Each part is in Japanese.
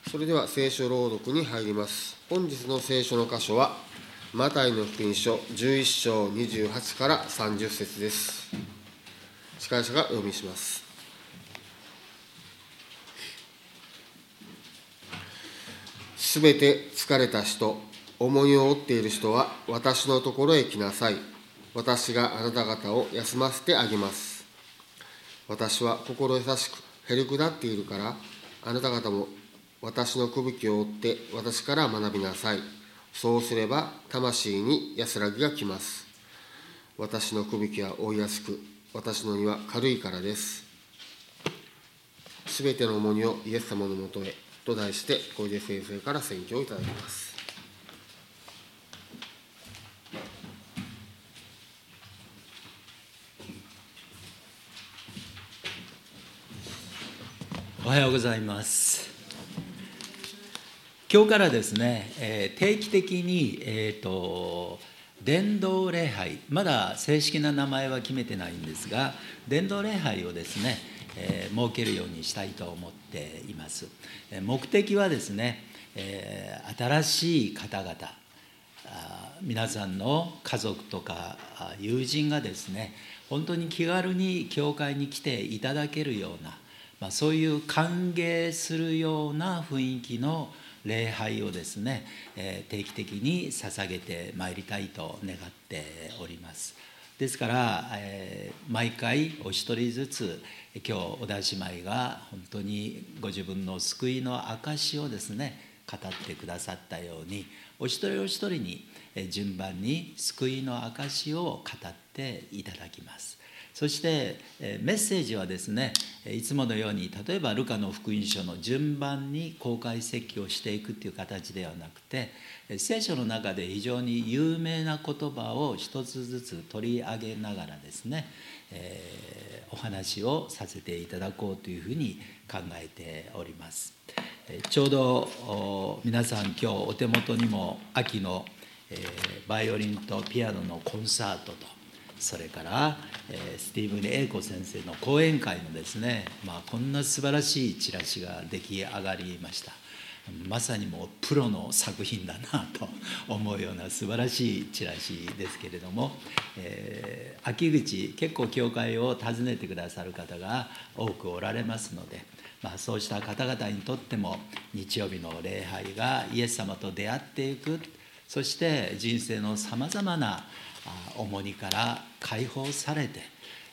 それでは聖書朗読に入ります。本日の聖書の箇所は、マタイの福音書11章28から30節です。司会者がお読みします。すべて疲れた人、重荷を負っている人は、私のところへ来なさい。私があなた方を休ませてあげます。私は心優しく、へりくだっているから、あなた方も私のくびきを追って私から学びなさい。そうすれば魂に安らぎがきます。私のくびきは追いやすく、私の荷は軽いからです。すべての重荷をイエス様のもとへと題して、小出先生から宣教をいただきます。 おはようございます。今日からですね、定期的に、伝道礼拝、まだ正式な名前は決めてないんですが、伝道礼拝をですね、設けるようにしたいと思っています。目的はですね、新しい方々、皆さんの家族とか友人がですね、本当に気軽に教会に来ていただけるような、そういう歓迎するような雰囲気の礼拝をですね、定期的に捧げてまいりたいと願っております。ですから、毎回お一人ずつ、今日小田姉妹が本当にご自分の救いの証をですね、語ってくださったように、お一人お一人に順番に救いの証を語っていただきます。そしてメッセージはですね、いつものように例えばルカの福音書の順番に公開説教をしていくという形ではなくて、聖書の中で非常に有名な言葉を一つずつ取り上げながらですね、お話をさせていただこうというふうに考えております。ちょうど皆さん今日お手元にも秋のバイオリンとピアノのコンサートと、それからスティーブン・英子先生の講演会のですね、こんな素晴らしいチラシが出来上がりました。まさにもうプロの作品だなと思うような素晴らしいチラシですけれども、秋口結構教会を訪ねてくださる方が多くおられますので、そうした方々にとっても日曜日の礼拝がイエス様と出会っていく、そして人生のさまざまな重荷から解放されて、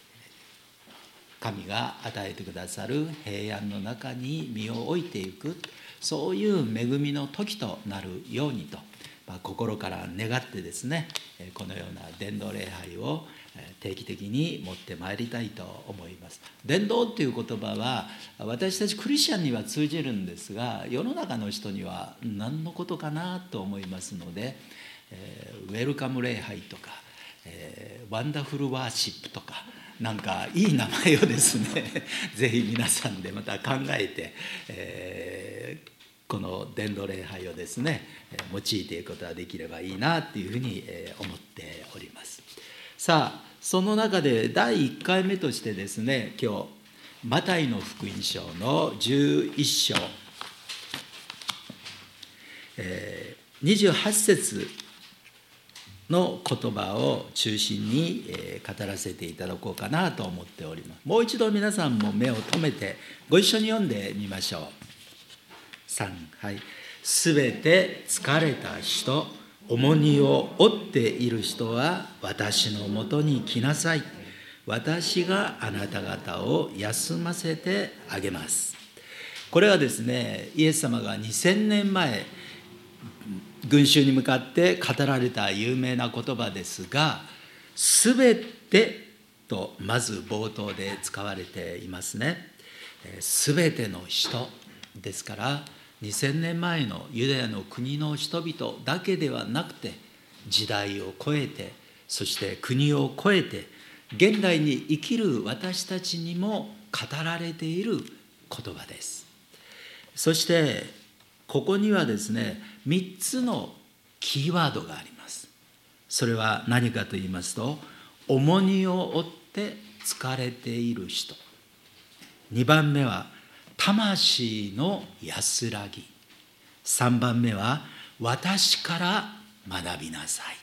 神が与えてくださる平安の中に身を置いていく、そういう恵みの時となるようにと、心から願ってですね、このような伝道礼拝を定期的に持ってまいりたいと思います。伝道という言葉は私たちクリスチャンには通じるんですが、世の中の人には何のことかなと思いますので、ウェルカム礼拝とか、ワンダフルワーシップとか、なんかいい名前をですねぜひ皆さんでまた考えて、この伝道礼拝をですね用いていくことができればいいなというふうに思っております。さあ、その中で第1回目としてですね、今日マタイの福音書の11章、28節の言葉を中心に語らせていただこうかなと思っております。もう一度皆さんも目を留めてご一緒に読んでみましょう。3、はい。すべて疲れた人、重荷を負っている人は私のもとに来なさい。私があなた方を休ませてあげます。これはですね、イエス様が2000年前群衆に向かって語られた有名な言葉ですが、すべてとまず冒頭で使われていますね。すべての人ですから、2000年前のユダヤの国の人々だけではなくて、時代を超えて、そして国を超えて現代に生きる私たちにも語られている言葉です。そしてここにはですね、3つのキーワードがあります。それは何かと言いますと、重荷を負って疲れている人。2番目は魂の安らぎ。 3番目は私から学びなさい。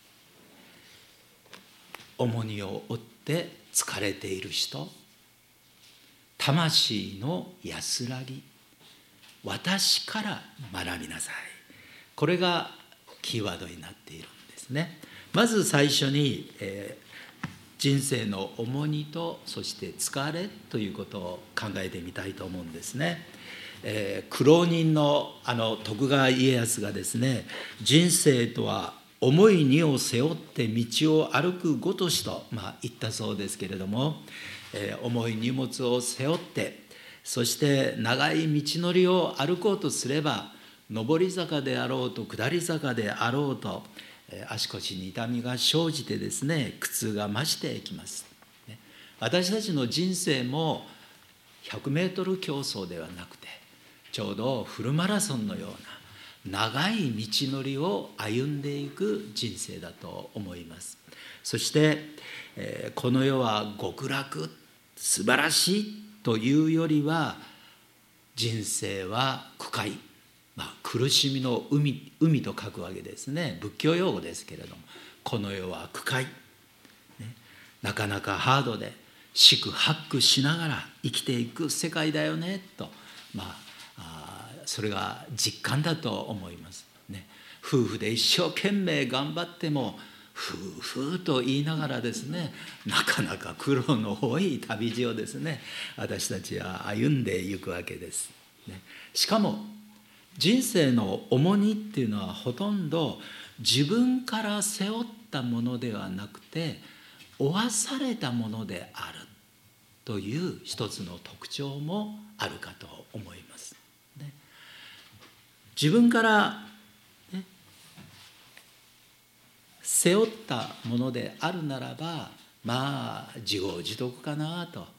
重荷を負って疲れている人、魂の安らぎ、私から学びなさい。これがキーワードになっているんですね。まず最初に、人生の重荷とそして疲れということを考えてみたいと思うんですね。苦労人の徳川家康がですね、人生とは重い荷を背負って道を歩くごとしと、言ったそうですけれども、重い荷物を背負って、そして長い道のりを歩こうとすれば、上り坂であろうと下り坂であろうと、足腰に痛みが生じてですね、苦痛が増していきます。私たちの人生も100メートル競争ではなくて、ちょうどフルマラソンのような長い道のりを歩んでいく人生だと思います。そして、この世は極楽、素晴らしいというよりは、人生は苦海、苦しみの海と書くわけですね。仏教用語ですけれども、この世は苦海、なかなかハードで四苦八苦しながら生きていく世界だよねと、それが実感だと思いますね。夫婦で一生懸命頑張っても夫婦と言いながらですね、なかなか苦労の多い旅路をですね、私たちは歩んでいくわけです、しかも人生の重荷っていうのはほとんど自分から背負ったものではなくて、負わされたものであるという一つの特徴もあるかと思います、自分から、背負ったものであるならば、自業自得かなと、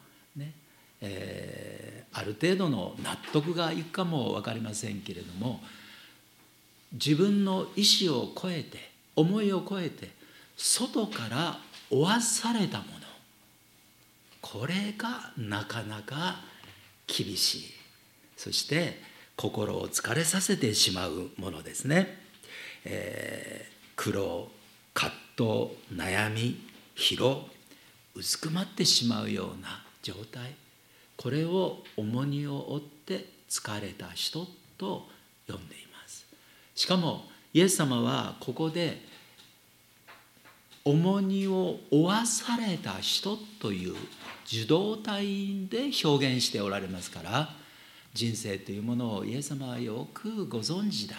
ある程度の納得がいくかも分かりませんけれども、自分の意思を超えて、思いを超えて、外から負わされたもの、これがなかなか厳しい、そして心を疲れさせてしまうものですね。苦労、葛藤、悩み、疲労、うずくまってしまうような状態、これを重荷を負って疲れた人と呼んでいます。しかもイエス様はここで重荷を負わされた人という受動体で表現しておられますから、人生というものをイエス様はよくご存知だ、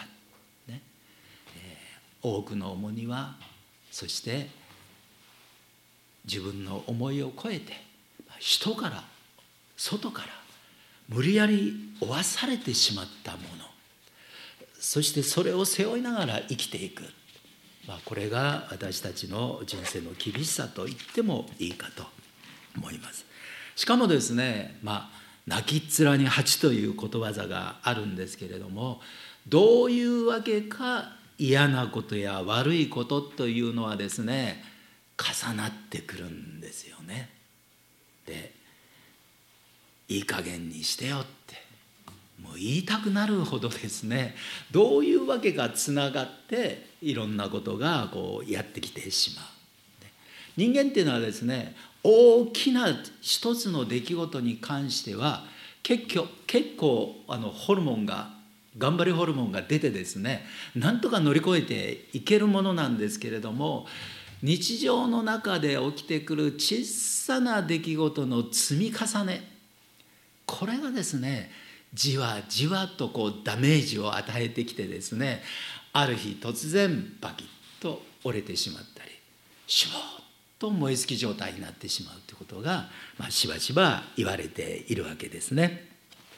多くの重荷は、そして自分の思いを超えて人から外から無理やり負わされてしまったもの、そしてそれを背負いながら生きていく、これが私たちの人生の厳しさと言ってもいいかと思います。しかもですね、泣きっ面に蜂ということわざがあるんですけれども、どういうわけか嫌なことや悪いことというのはですね、重なってくるんですよね。で、いい加減にしてよってもう言いたくなるほどですね、どういうわけかつながっていろんなことがやってきてしまう。人間っていうのはですね、大きな一つの出来事に関しては結構ホルモンが頑張りホルモンが出てですね、なんとか乗り越えていけるものなんですけれども、日常の中で起きてくる小さな出来事の積み重ね、これがですね、じわじわとダメージを与えてきてですね、ある日突然バキッと折れてしまったり、シュボーッと燃え尽き状態になってしまうということが、しばしば言われているわけですね。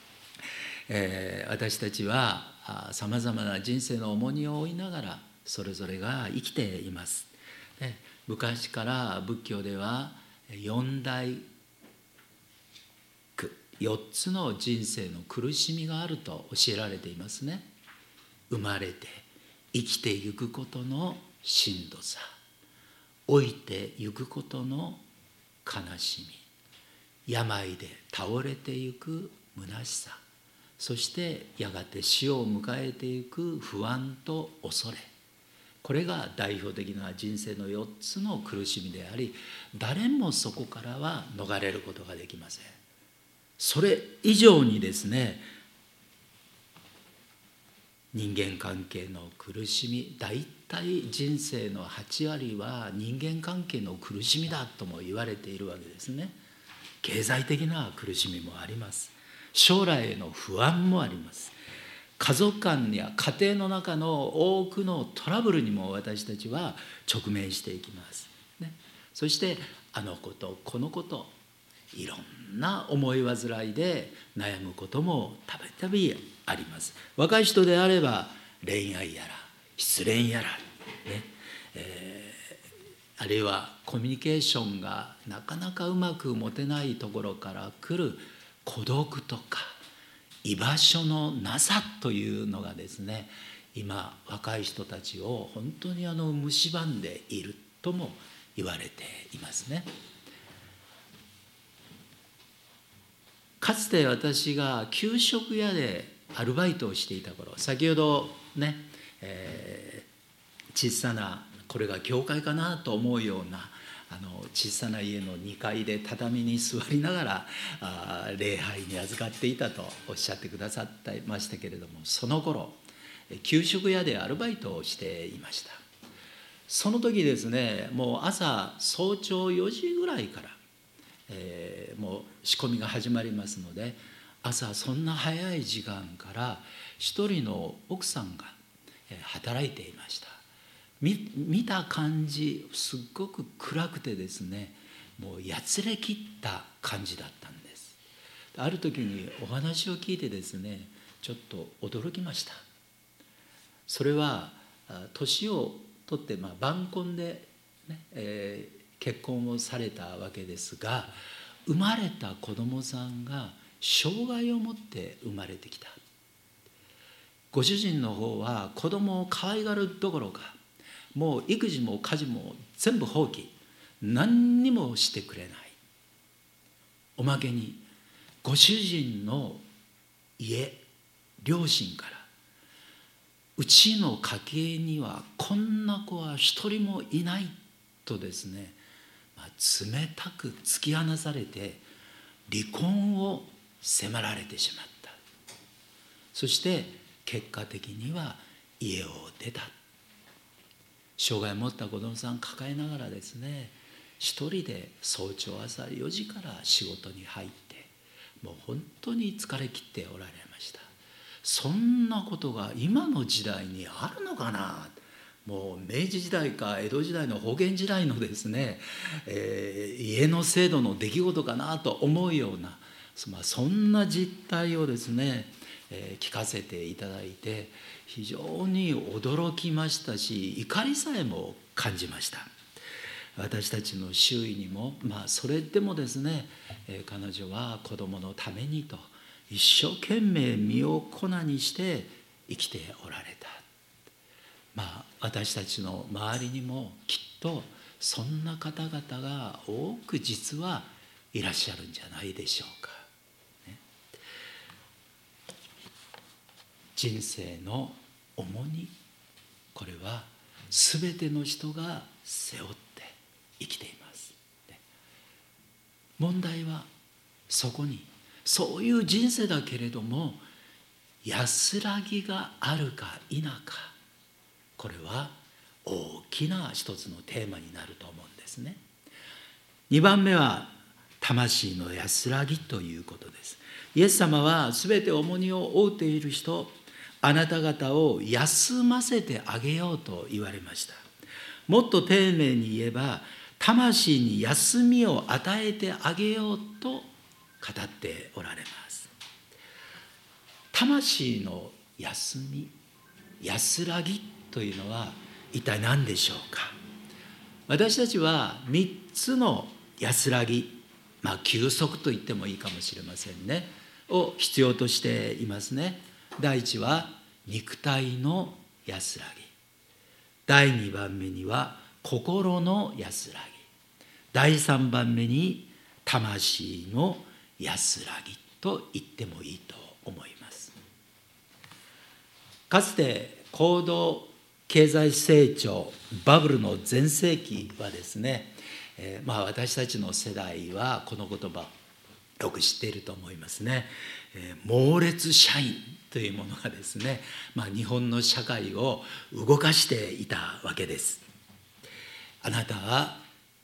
私たちはさまざまな人生の重荷を負いながらそれぞれが生きています。昔から仏教では四大苦、4つの人生の苦しみがあると教えられていますね。生まれて生きていくことのしんどさ、老いていくことの悲しみ、病で倒れていく虚しさ、 そしてやがて死を迎えていく不安と恐れ、これが代表的な人生の4つの苦しみであり、誰もそこからは逃れることができません。それ以上にですね、人間関係の苦しみ、大体人生の8割は人間関係の苦しみだとも言われているわけですね。経済的な苦しみもあります。将来への不安もあります。家族間や家庭の中の多くのトラブルにも私たちは直面していきます、ね。そしてあのことこのこと、いろんな思い煩いで悩むこともたびたびあります。若い人であれば恋愛やら失恋やら、ねあるいはコミュニケーションがなかなかうまく持てないところから来る孤独とか居場所のなさというのがですね、今若い人たちを本当に蝕んでいるとも言われていますね。かつて私が給食屋でアルバイトをしていた頃、先ほどね、小さな、これが教会かなと思うような小さな家の2階で畳に座りながら礼拝に預かっていたとおっしゃってくださってましたけれども、その頃給食屋でアルバイトをしていました。その時ですね、もう朝早朝4時ぐらいから、もう仕込みが始まりますので、朝そんな早い時間から一人の奥さんが働いていました。見た感じすっごく暗くてですね、もうやつれきった感じだったんです。ある時にお話を聞いてですね、ちょっと驚きました。それは年を取って晩婚で、ね結婚をされたわけですが、生まれた子供さんが障害を持って生まれてきた。ご主人の方は子供を可愛がるどころか、もう育児も家事も全部放棄、何にもしてくれない。おまけにご主人の家、両親から、うちの家系にはこんな子は一人もいないとですね、冷たく突き放されて離婚を迫られてしまった。そして結果的には家を出た。障害を持った子供さん抱えながらですね、一人で早朝朝4時から仕事に入って、もう本当に疲れ切っておられました。そんなことが今の時代にあるのかな。もう明治時代か江戸時代の封建時代のですね、家の制度の出来事かなと思うような、そんな実態をですね、聞かせていただいて非常に驚きましたし、怒りさえも感じました。私たちの周囲にも、それでもですね、彼女は子供のためにと一生懸命身を粉にして生きておられた。私たちの周りにもきっとそんな方々が多く実はいらっしゃるんじゃないでしょうか、ね。人生の重荷、これは全ての人が背負って生きています、ね。問題はそこに、そういう人生だけれども安らぎがあるか否か、これは大きな一つのテーマになると思うんですね。2番目は魂の安らぎということです。イエス様はすべて重荷を負っている人、あなた方を休ませてあげようと言われました。もっと丁寧に言えば、魂に休みを与えてあげようと語っておられます。魂の休み、安らぎというのは一体何でしょうか。私たちは3つの安らぎ、休息と言ってもいいかもしれませんね、を必要としていますね。第一は肉体の安らぎ、第2番目には心の安らぎ、第3番目に魂の安らぎと言ってもいいと思います。 かつて高度経済成長バブルの全盛期はですね、私たちの世代はこの言葉よく知っていると思いますね。猛烈社員というものがですね、日本の社会を動かしていたわけです。あなたは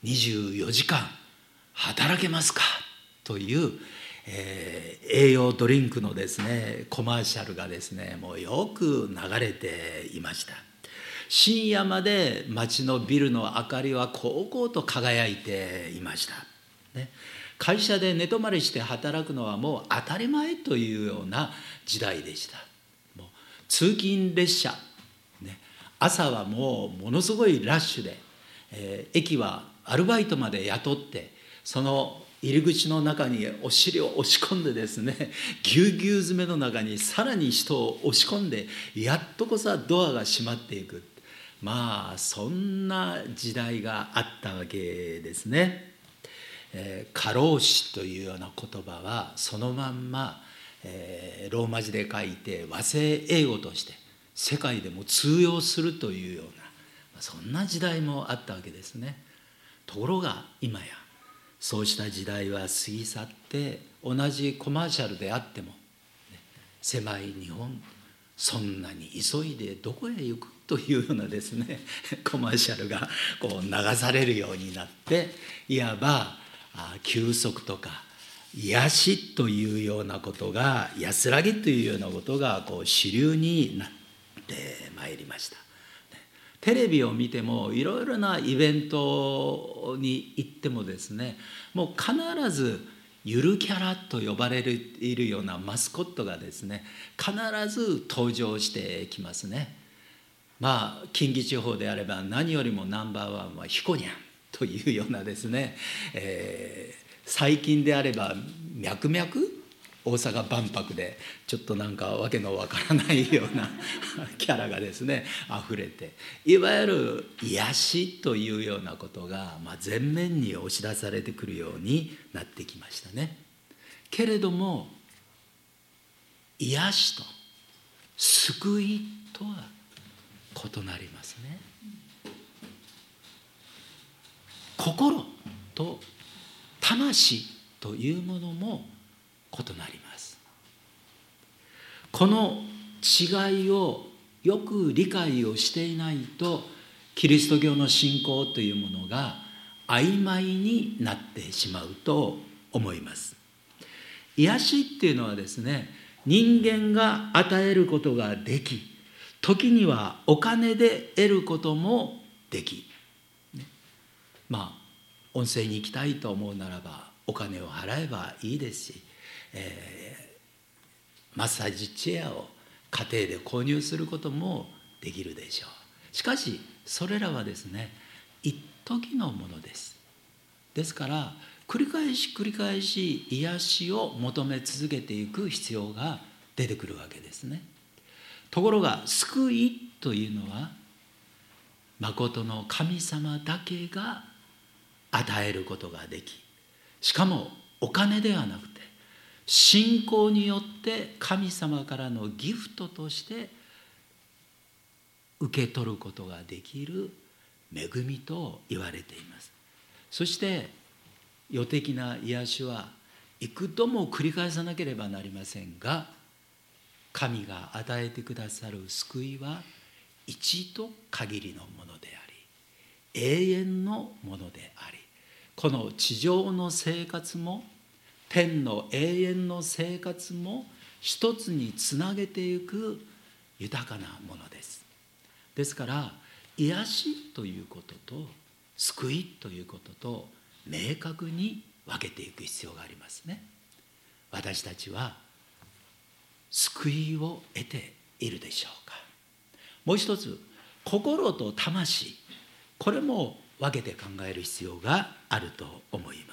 24時間働けますかという、栄養ドリンクのですねコマーシャルがですねもうよく流れていました。深夜まで街のビルの明かりはこうこうと輝いていました、ね、会社で寝泊まりして働くのはもう当たり前というような時代でした。もう通勤列車、ね、朝はもうものすごいラッシュで、駅はアルバイトまで雇ってその入り口の中にお尻を押し込んでですねぎゅうぎゅう詰めの中にさらに人を押し込んでやっとこそドアが閉まっていく、そんな時代があったわけですね。過労死というような言葉はそのまんま、ローマ字で書いて和製英語として世界でも通用するというような、そんな時代もあったわけですね。ところが今やそうした時代は過ぎ去って同じコマーシャルであっても、狭い日本そんなに急いでどこへ行くというようなですねコマーシャルがこう流されるようになって、いわば休息とか癒しというようなことが、安らぎというようなことがこう主流になってまいりました。テレビを見てもいろいろなイベントに行ってもですね、もう必ずゆるキャラと呼ばれているようなマスコットがですね必ず登場してきますね。近畿地方であれば何よりもナンバーワンはひこにゃんというようなですね、最近であればミャクミャク大阪万博でちょっとなんかわけのわからないようなキャラがですね溢れて、いわゆる癒しというようなことが前面に押し出されてくるようになってきましたね。けれども癒しと救いとは異なりますね。心と魂というものも異なります。この違いをよく理解をしていないと、キリスト教の信仰というものが曖昧になってしまうと思います。癒しっていうのはですね、人間が与えることができ、時にはお金で得ることもでき、温泉に行きたいと思うならばお金を払えばいいですし、マッサージチェアを家庭で購入することもできるでしょう。しかしそれらはですね一時のものです。ですから繰り返し繰り返し癒しを求め続けていく必要が出てくるわけですね。ところが救いというのは真の神様だけが与えることができ、しかもお金ではなくて信仰によって神様からのギフトとして受け取ることができる恵みと言われています。そして世的な癒しは幾度も繰り返さなければなりませんが、神が与えてくださる救いは一度限りのものであり永遠のものであり、この地上の生活も天の永遠の生活も一つにつなげていく豊かなものです。ですから癒しということと救いということと明確に分けていく必要がありますね。私たちは救いを得ているでしょうか。もう一つ、心と魂、これも分けて考える必要があると思います。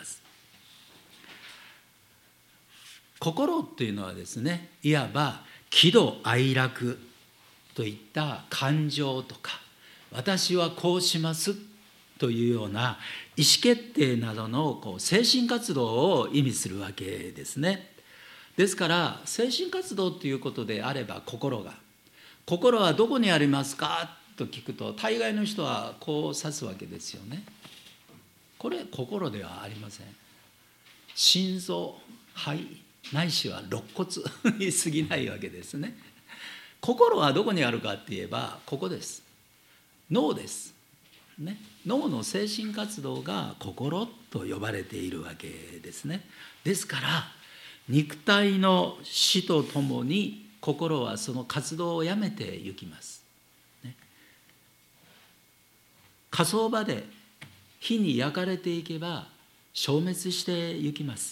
心というのはですね、いわば喜怒哀楽といった感情とか、私はこうしますというような意思決定などの精神活動を意味するわけですね。ですから精神活動ということであれば心が、 心はどこにありますかと聞くと、大概の人はこう指すわけですよね。これ心ではありません。心臓、肺、ないしは肋骨に過ぎないわけですね。心はどこにあるかって言えばここです。脳です、ね、脳の精神活動が心と呼ばれているわけですね。ですから肉体の死とともに心はその活動をやめてゆきます、ね、火葬場で火に焼かれていけば消滅してゆきます。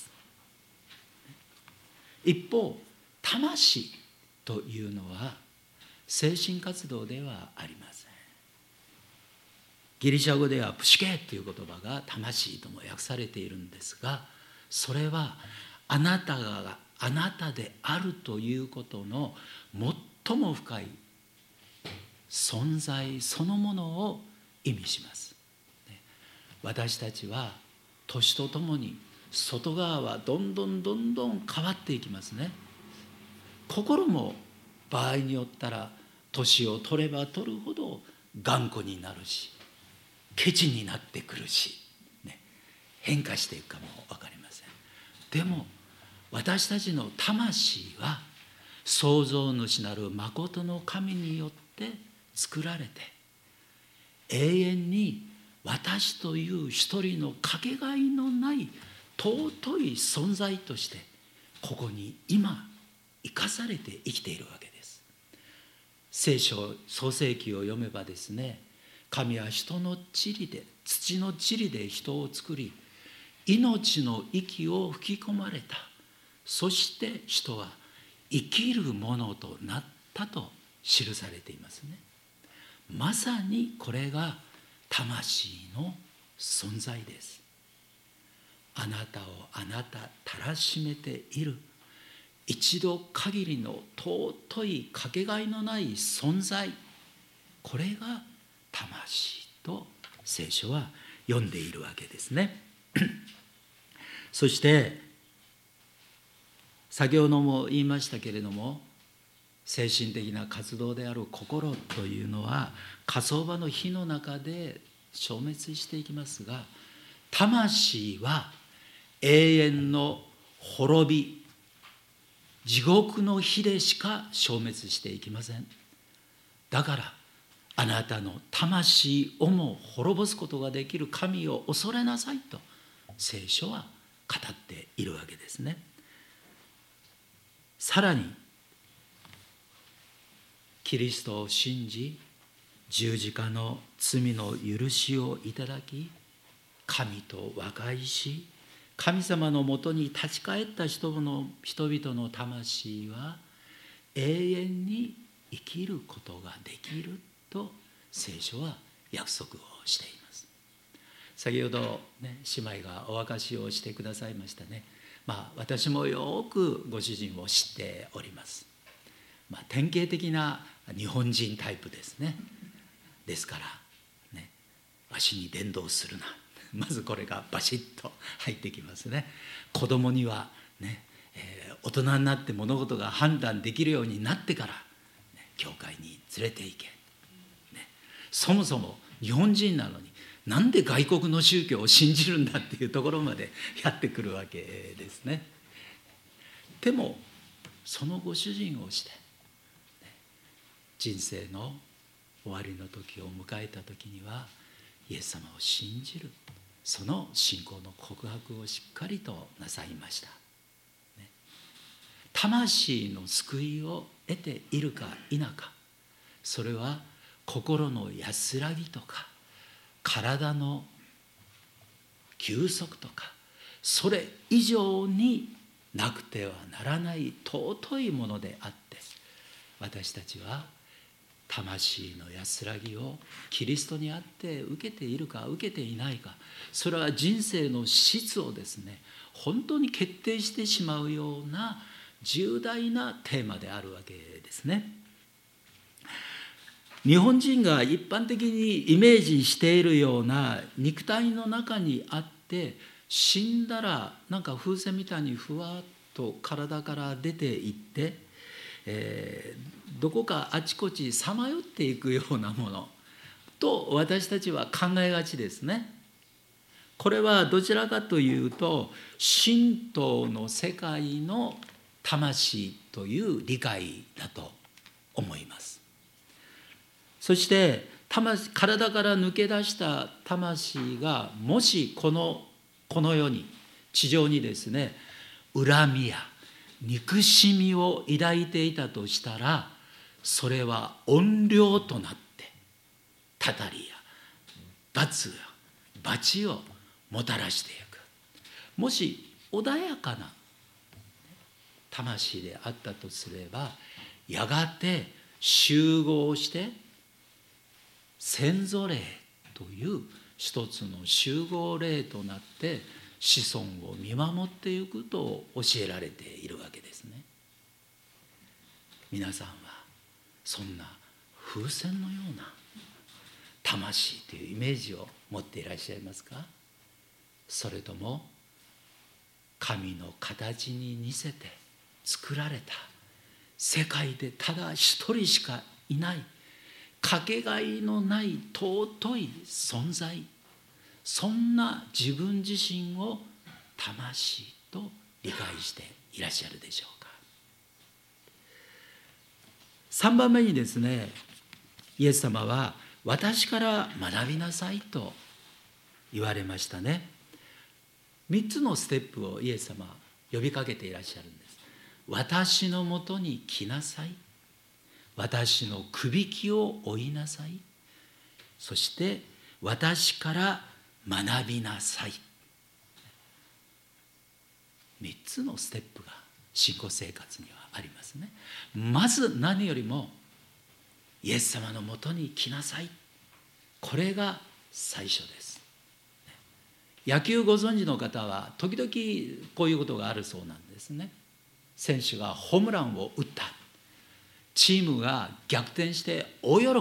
一方魂というのは精神活動ではありません。ギリシャ語ではプシケという言葉が魂とも訳されているんですが、それはあなたがあなたであるということの最も深い存在そのものを意味します。私たちは年とともに外側はどんどん変わっていきますね。心も場合によったら年を取れば取るほど頑固になるし、ケチになってくるし、ね、変化していくかも分かりません。でも私たちの魂は創造主なる真の神によって作られて、永遠に私という一人のかけがえのない尊い存在としてここに今生かされて生きているわけです。聖書創世記を読めばですね、神は人の塵で、土の塵で人を作り、命の息を吹き込まれた。そして人は生きるものとなったと記されていますね。まさにこれが魂の存在です。あなたをあなたたらしめている一度限りの尊いかけがえのない存在、これが魂と聖書は読んでいるわけですね。そして先ほども言いましたけれども、精神的な活動である心というのは火葬場の火の中で消滅していきますが、魂は永遠の滅び、地獄の火でしか消滅していきません。だからあなたの魂をも滅ぼすことができる神を恐れなさいと聖書は語っているわけですね。さらにキリストを信じ、十字架の罪の許しをいただき、神と和解し、神様のもとに立ち返った人々の魂は永遠に生きることができると聖書は約束をしています。先ほど、ね、姉妹がお明かしをしてくださいましたね。私もよくご主人を知っております。典型的な日本人タイプですね。ですから、ね、わしに伝道するな。まずこれがバシッと入ってきますね。子供には、ね、大人になって物事が判断できるようになってから、ね、教会に連れて行け、ね。そもそも日本人なのになんで外国の宗教を信じるんだっていうところまでやってくるわけですね。でもそのご主人をして、人生の終わりの時を迎えた時にはイエス様を信じる、その信仰の告白をしっかりとなさいました。魂の救いを得ているか否か、それは心の安らぎとか体の休息とかそれ以上になくてはならない尊いものであって、私たちは魂の安らぎをキリストにあって受けているか受けていないか、それは人生の質をですね、本当に決定してしまうような重大なテーマであるわけですね。日本人が一般的にイメージしているような肉体の中にあって、死んだらなんか風船みたいにふわっと体から出ていって、 どこかあちこちさまよっていくようなものと私たちは考えがちですね。これはどちらかというと神道の世界の魂という理解だと思います。そして体から抜け出した魂がもしこの世に地上にですね恨みや憎しみを抱いていたとしたら、それは怨霊となってたたりや罰や罰をもたらしていく。もし穏やかな魂であったとすれば、やがて集合して先祖霊という一つの集合霊となって子孫を見守っていくと教えられているわけですね。皆さんはそんな風船のような魂というイメージを持っていらっしゃいますか？それとも神の形に似せて作られた世界でただ一人しかいないかけがえのない尊い存在、そんな自分自身を魂と理解していらっしゃるでしょうか。3番目にですね、イエス様は私から学びなさいと言われましたね。3つのステップをイエス様は呼びかけていらっしゃるんです。私のもとに来なさい、私のくびきを追いなさい、そして私から学びなさい。3つのステップが信仰生活にはありますね。まず何よりもイエス様のもとに来なさい、これが最初です。野球ご存知の方は時々こういうことがあるそうなんですね。選手がホームランを打った、チームが逆転して大喜び、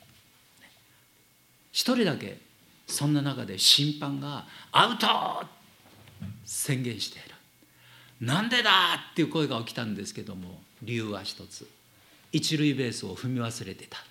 一人だけそんな中で審判がアウト宣言している。なんでだっていう声が起きたんですけども、理由は一つ、一塁ベースを踏み忘れてた。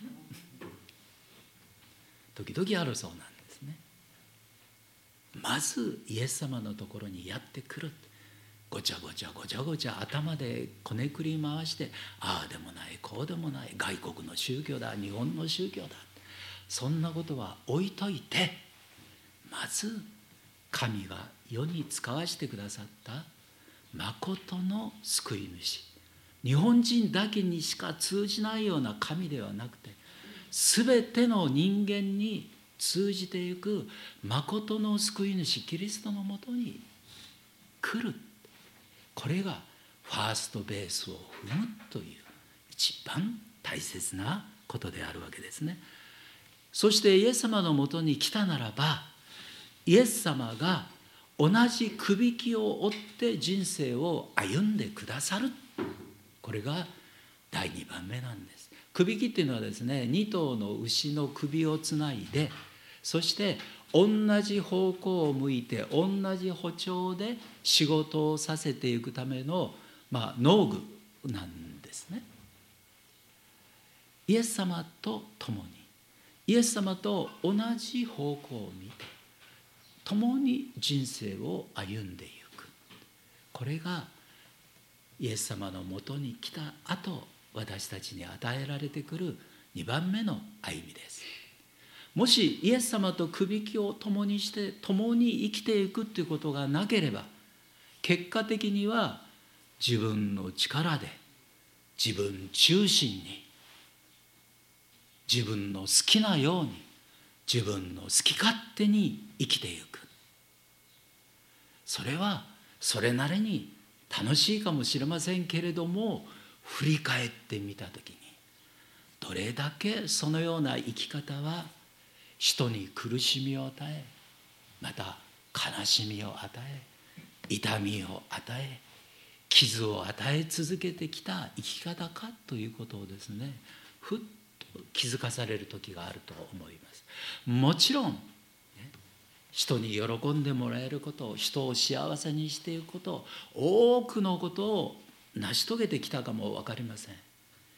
時々あるそうなんですね。まずイエス様のところにやってくる。ごちゃごちゃごちゃごちゃ頭でこねくり回して、ああでもないこうでもない、外国の宗教だ日本の宗教だ、そんなことは置いといて、まず神が世に使わしてくださった誠の救い主、日本人だけにしか通じないような神ではなくて、全ての人間に通じていく誠の救い主キリストのもとに来る。これがファーストベースを踏むという一番大切なことであるわけですね。そしてイエス様のもとに来たならば、イエス様が同じくびきを追って人生を歩んでくださる。これが第2番目なんです。くびきっていうのはですね、2頭の牛の首をつないで、そして同じ方向を向いて同じ歩調で仕事をさせていくための、農具なんですね。イエス様と共に、イエス様と同じ方向を見て共に人生を歩んでいく。これがイエス様のもとに来た後、私たちに与えられてくる2番目の歩みです。もしイエス様とくびきを共にして共に生きていくということがなければ、結果的には自分の力で自分中心に、自分の好きなように自分の好き勝手に生きていく。それはそれなりに楽しいかもしれませんけれども、振り返ってみたときにどれだけそのような生き方は人に苦しみを与え、また悲しみを与え、痛みを与え、傷を与え続けてきた生き方かということをですね、ふっと気づかされる時があると思います。もちろん人に喜んでもらえること、人を幸せにしていくこと、多くのことを成し遂げてきたかも分かりません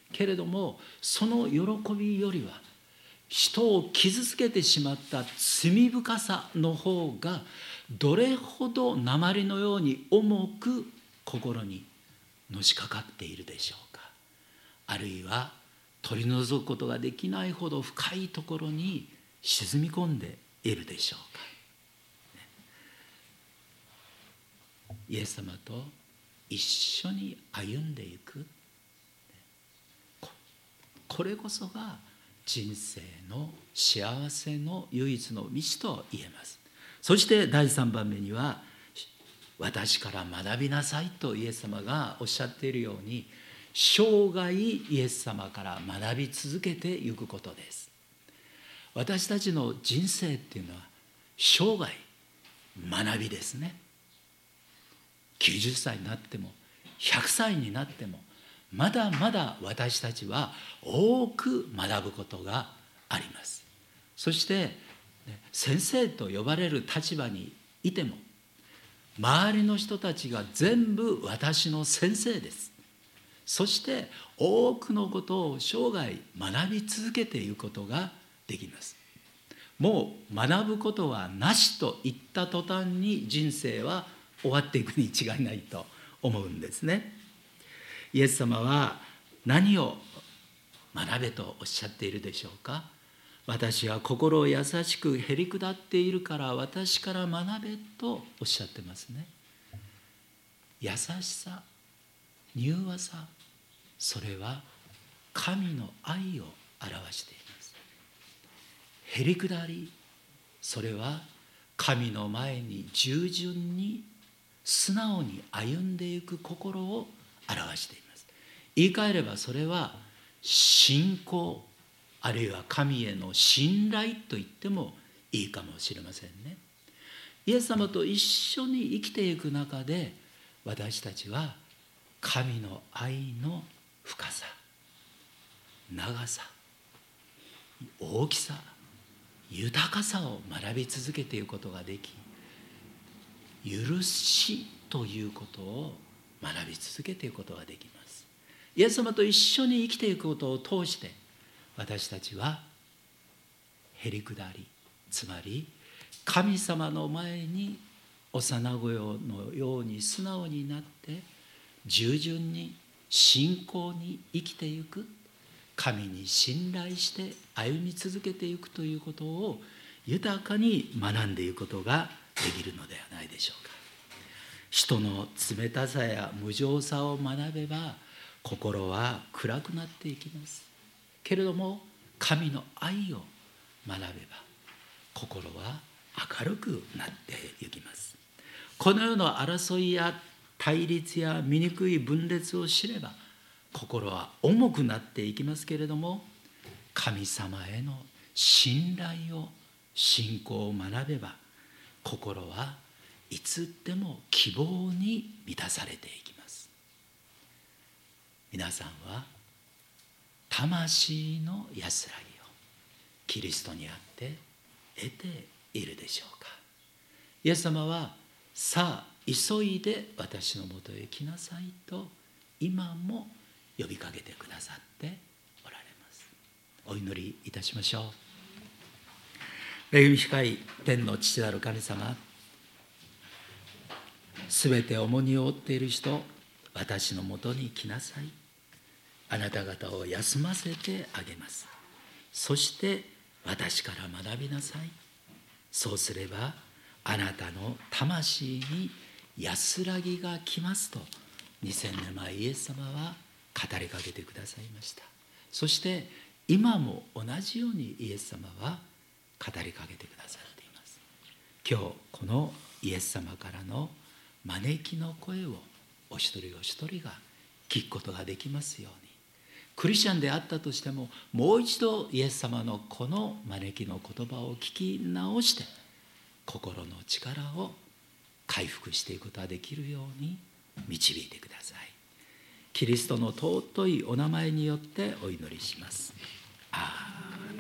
けれども、その喜びよりは人を傷つけてしまった罪深さの方がどれほど鉛のように重く心にのしかかっているでしょうか。あるいは取り除くことができないほど深いところに沈み込んでいるでしょうか。イエス様と一緒に歩んでいく、これこそが人生の幸せの唯一の道と言えます。そして第3番目には、私から学びなさいとイエス様がおっしゃっているように、生涯イエス様から学び続けていくことです。私たちの人生っていうのは生涯学びですね。90歳になっても100歳になってもまだまだ私たちは多く学ぶことがあります。そして先生と呼ばれる立場にいても、周りの人たちが全部私の先生です。そして多くのことを生涯学び続けていくことができます。もう学ぶことはなしと言った途端に人生は終わっていくに違いないと思うんですね。イエス様は何を学べとおっしゃっているでしょうか。私は心を優しくへり下っているから私から学べとおっしゃってますね。優しさ、柔和さ、それは神の愛を表しています。へり下り、それは神の前に従順に素直に歩んでいく心を表しています。言い換えればそれは信仰、あるいは神への信頼と言ってもいいかもしれませんね。イエス様と一緒に生きていく中で、私たちは神の愛の深さ、長さ、大きさ、豊かさを学び続けていくことができ、許しということを学び続けていくことができます。イエス様と一緒に生きていくことを通して、私たちはへり下り、つまり神様の前に幼子のように素直になって従順に信仰に生きていく、神に信頼して歩み続けていくということを豊かに学んでいくことができるのではないでしょうか。人の冷たさや無情さを学べば心は暗くなっていきます。けれども神の愛を学べば心は明るくなっていきます。この世の争いや対立や醜い分裂を知れば心は重くなっていきますけれども、神様への信頼を、信仰を学べば心はいつでも希望に満たされていきます。皆さんは魂の安らぎをキリストにあって得ているでしょうか。イエス様は、さあ急いで私のもとへ来なさいと今も呼びかけてくださっておられます。お祈りいたしましょう。恵み深い天の父なる神様、すべて重荷を負っている人、私のもとに来なさい。あなた方を休ませてあげます。そして私から学びなさい。そうすればあなたの魂に安らぎが来ますと2000年前イエス様は語りかけてくださいました。そして今も同じようにイエス様は語りかけてくださっています。今日このイエス様からの招きの声をお一人お一人が聞くことができますように、クリスチャンであったとしてももう一度イエス様のこの招きの言葉を聞き直して心の力を回復していくことができるように導いてください。キリストの尊いお名前によってお祈りします。アーメン。